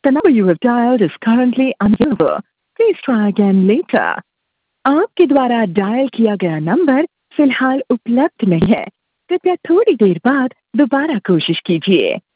The number you have dialed is currently unavailable. Please try again later. आपके द्वारा dial किया गया number फिलहाल उपलब्ध नहीं है। कृपया थोड़ी देर बाद दोबारा कोशिश कीजिए।